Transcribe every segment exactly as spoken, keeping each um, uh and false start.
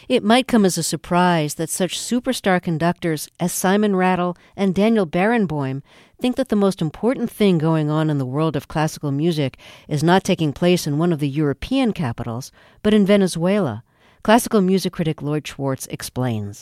It might come as a surprise that such superstar conductors as Simon Rattle and Daniel Barenboim think that the most important thing going on in the world of classical music is not taking place in one of the European capitals, but in Venezuela. Classical music critic Lloyd Schwartz explains.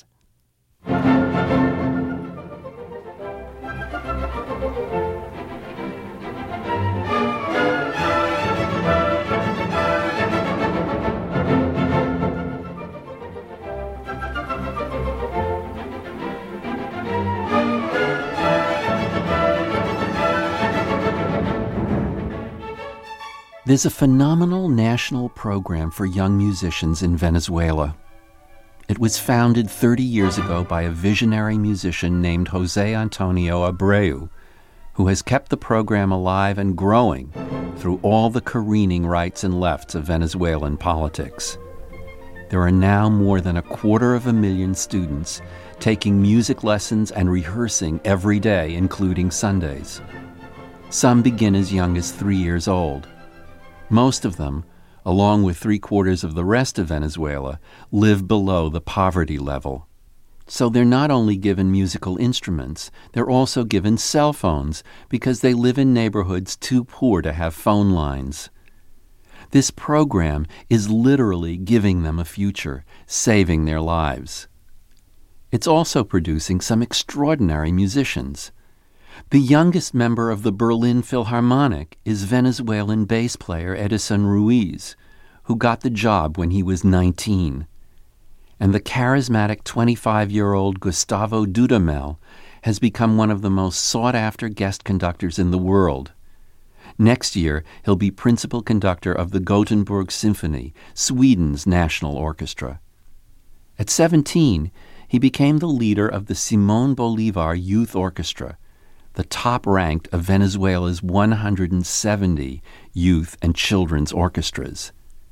There's a phenomenal national program for young musicians in Venezuela. It was founded thirty years ago by a visionary musician named Jose Antonio Abreu, who has kept the program alive and growing through all the careening rights and lefts of Venezuelan politics. There are now more than a quarter of a million students taking music lessons and rehearsing every day, including Sundays. Some begin as young as three years old. Most of them, along with three-quarters of the rest of Venezuela, live below the poverty level. So they're not only given musical instruments, they're also given cell phones because they live in neighborhoods too poor to have phone lines. This program is literally giving them a future, saving their lives. It's also producing some extraordinary musicians. The youngest member of the Berlin Philharmonic is Venezuelan bass player Edison Ruiz, who got the job when he was nineteen. And the charismatic twenty-five-year-old Gustavo Dudamel has become one of the most sought-after guest conductors in the world. Next year, he'll be principal conductor of the Gothenburg Symphony, Sweden's national orchestra. At seventeen, he became the leader of the Simón Bolívar Youth Orchestra, the top-ranked of Venezuela's one hundred seventy youth and children's orchestras.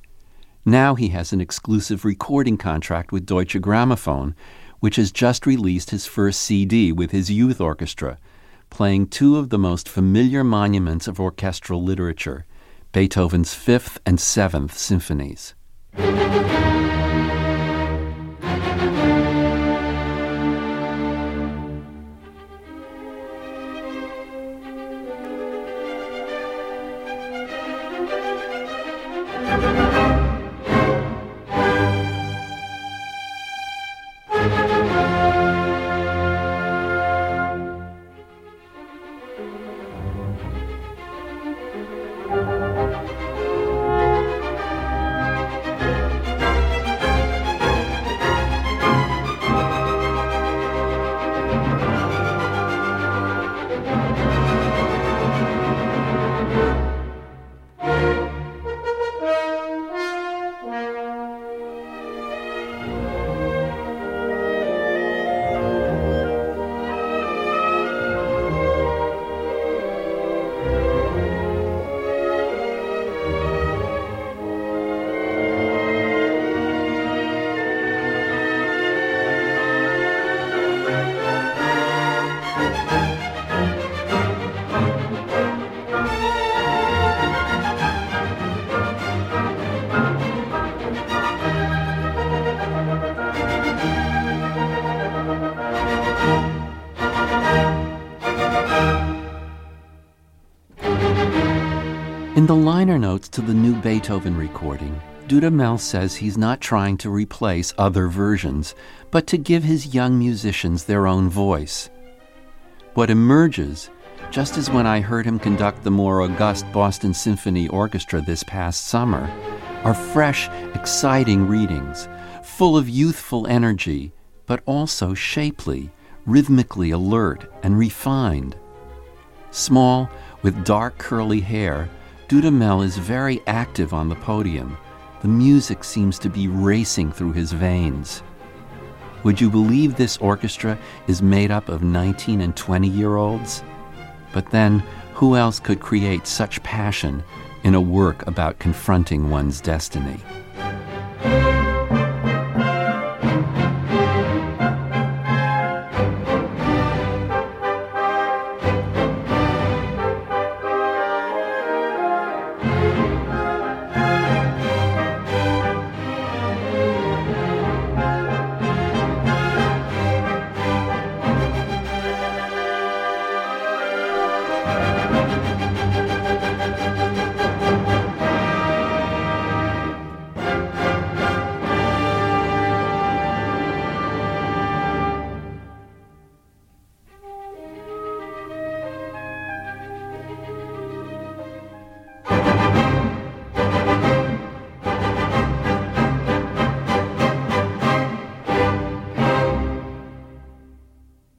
Now he has an exclusive recording contract with Deutsche Grammophon, which has just released his first C D with his youth orchestra, playing two of the most familiar monuments of orchestral literature, Beethoven's Fifth and Seventh Symphonies. In the liner notes to the new Beethoven recording, Dudamel says he's not trying to replace other versions, but to give his young musicians their own voice. What emerges, just as when I heard him conduct the more august Boston Symphony Orchestra this past summer, are fresh, exciting readings, full of youthful energy, but also shapely, rhythmically alert and refined. Small, with dark curly hair, Dudamel is very active on the podium. The music seems to be racing through his veins. Would you believe this orchestra is made up of nineteen and twenty-year-olds? But then, who else could create such passion in a work about confronting one's destiny?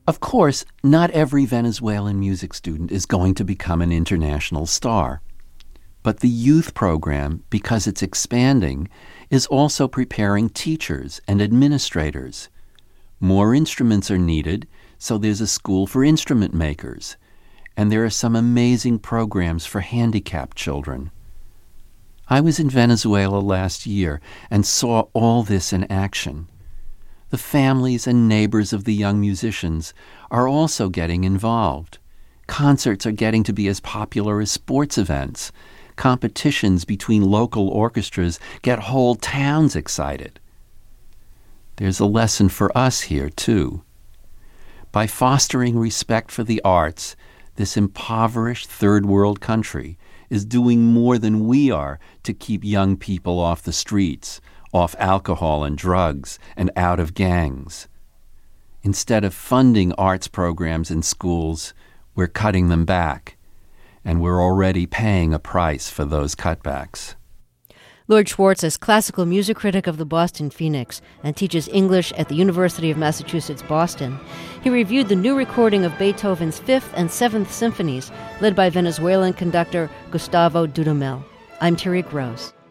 Of course, not every Venezuelan music student is going to become an international star. But the youth program, because it's expanding, is also preparing teachers and administrators. More instruments are needed, so there's a school for instrument makers. And there are some amazing programs for handicapped children. I was in Venezuela last year and saw all this in action. The families and neighbors of the young musicians are also getting involved. Concerts are getting to be as popular as sports events. Competitions between local orchestras get whole towns excited. There's a lesson for us here, too. By fostering respect for the arts, this impoverished third world country is doing more than we are to keep young people off the streets, off alcohol and drugs, and out of gangs. Instead of funding arts programs in schools, we're cutting them back, and we're already paying a price for those cutbacks. Lord Schwartz is classical music critic of the Boston Phoenix and teaches English at the University of Massachusetts, Boston. He reviewed the new recording of Beethoven's Fifth and Seventh Symphonies, led by Venezuelan conductor Gustavo Dudamel. I'm Terry Gross.